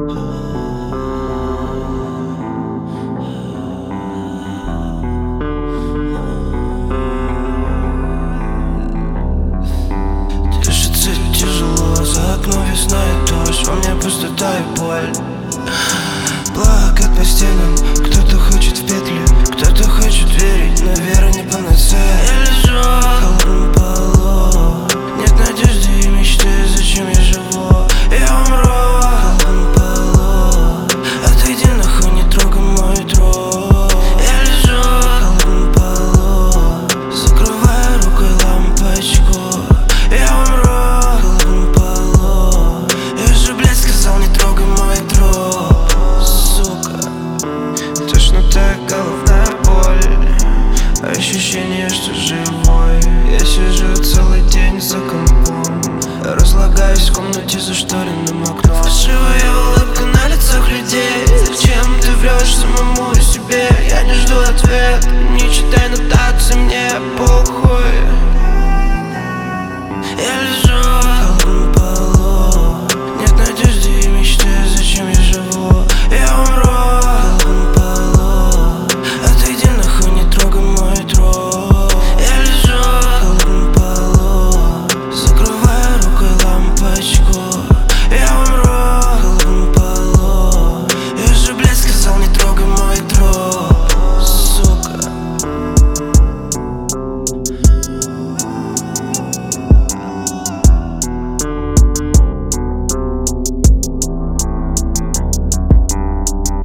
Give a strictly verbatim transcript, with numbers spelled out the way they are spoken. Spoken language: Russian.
Дышится тяжело, за окном весна и дождь, во мне пустота и боль. Плакат по стенам, кто-то хочет в петли, кто-то хочет верить, но вера не панацея. Я лежу в холодном полу, нет надежды и мечты, зачем я живу? Я умру в холодном полу, отойди нахуй, не трогай мой труп. Я лежу в холодном полу, закрывая рукой лампочку. Я умру в холодном полу, я же, блядь, сказал, не трогай мой труп. Тошнота, головная боль, ощущение, что живой. Я сижу целый день за компом, разлагаюсь в комнате за шторенным окном. Фальшивая улыбка на лицах людей. Зачем ты врешь самому себе? Я не жду ответ, не читай нотации, мне похуй.